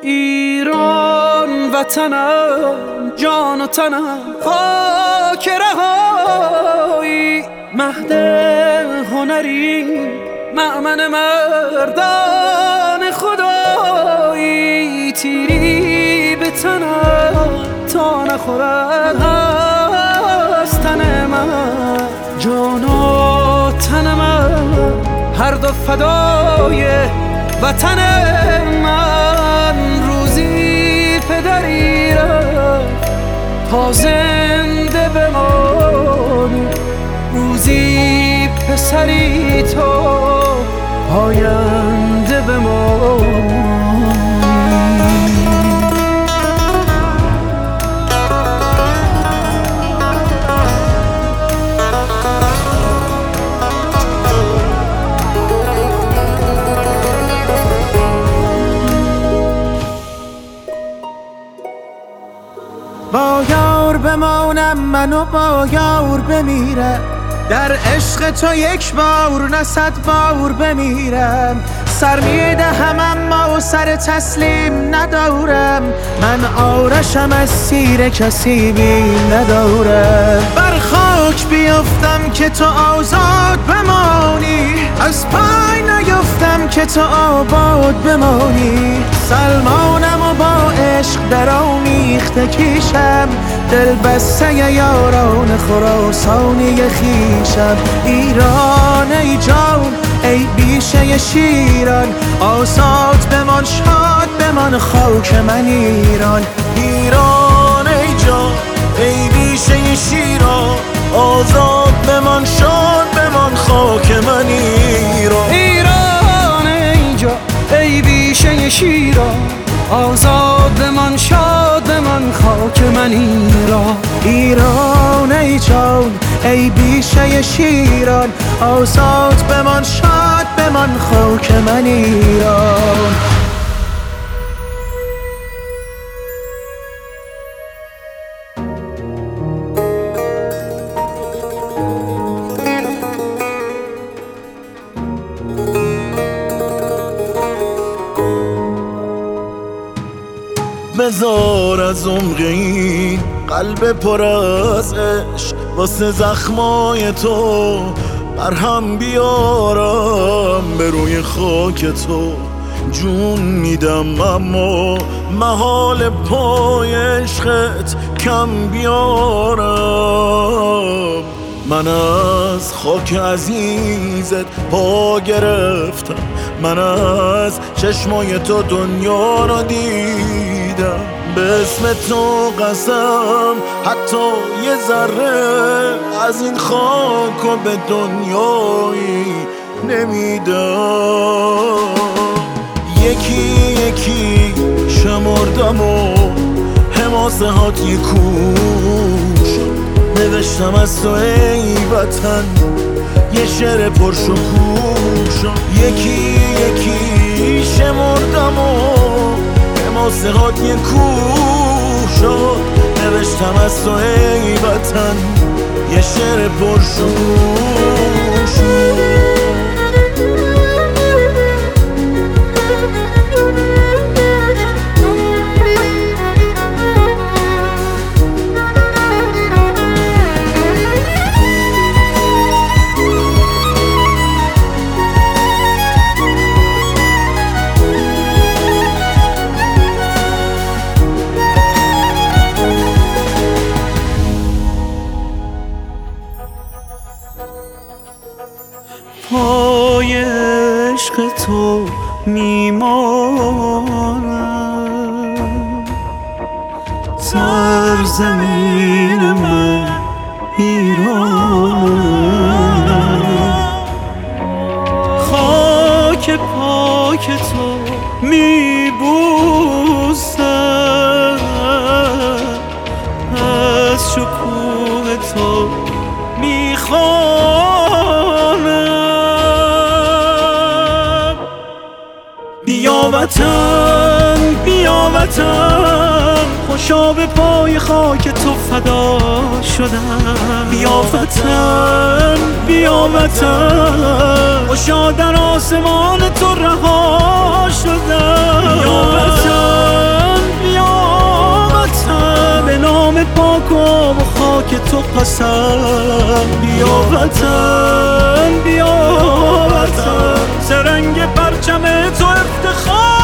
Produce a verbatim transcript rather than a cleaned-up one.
ایران وطنم، جان و تنم خاک رهایی، مهد هنری مأمن مردان خدایی، تیری به تنم تا نخورد از تن من، جان و تن من هر دو فدای وطن من. روزی پدری رفت تا زنده بمانی، روزی پسری تو آینده بمانی. با یار بمانم من و با یار بمیرم، در عشق تو یک بار نه صد بار بمیرم. سر میدهم اما سر تسلیم ندارم، من آرشم از سیر کسی بیم ندارم. بر خاک بیفتم که تو آزاد بمانی، از پای نیفتم که تو آباد بمانی. سلمانم و با عشق در آمیخته کیشم، دل بسته یاران خراسانی خیشم. ایران ای جان ای بیشه شیران، آزاد بمان شاد بمان خاک من ایران. ایران ای جان ای بیشه شیران، آزاد بمان شاد بمان خاک من ایران. ایران ای جان ای بیشه شیران، آزاد بمان شاد بمان خاک من ایران. ایران ای جان ای بیشه شیران، آزاد بمان شاد بمان خاک من ایران. بذار از عمق این قلب پر از عشق، واسه زخمای تو برهم بیارم. به روی خاک تو جون میدم اما محال پای عشقت کم بیارم. من از خاک عزیزت پا گرفتم، من از چشمای تو دنیا را دیدم. به اسم تو قسم حتی یه ذره از این خاک و به دنیایی نمیدم. یکی یکی شمردم و حماسه هات یه کوش، نوشتم از تو ای وطن یه شعر پرشکوه. یکی یکی شمردم و حماسه هات یه کوه شد، نوشتم از تو ای وطن یه شعر پرشکوه شد. پای عشق تو میمانم، سرزمین من ایرانم. خاک پاک تو میبوسم، از شکوه تو میخوانم. بیا وطن بیا وطن، خوشا به پای خاک تو فدا شدم. بیا وطن بیا وطن، خوشا در آسمان تو رها شدم. بیا وطن پام و خاک تو قسم. بیا وطن بیا وطن، سرنگ پرچم تو افتخار.